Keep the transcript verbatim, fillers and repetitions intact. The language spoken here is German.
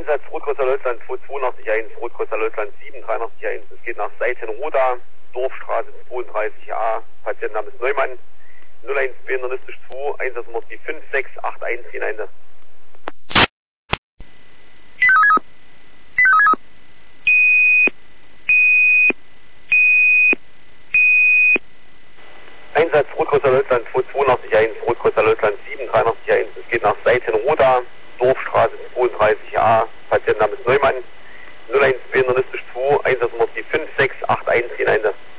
Einsatz Rotkreuzer Leutnant zweihundertzweiundachtzig eins, Rotkreuzer Leutnant sieben dreiundachtzig eins. Es geht nach Seitenroda, Dorfstraße zweiunddreißig a, Patientenname ist Neumann, null eins zwei internistisch zwei, Einsatznummer die fünf sechs acht eins hinein. Einsatz Rotkreuzer Leutnant zweihundertzweiundachtzig eins, Rotkreuzer Leutnant sieben dreiundachtzig eins. Es geht nach Seitenroda, Dorfstraße zweiunddreißig a, Patientenname ist Neumann, null eins zwei internistisch zwei, Einsatznummer die fünf sechs acht eins hinein.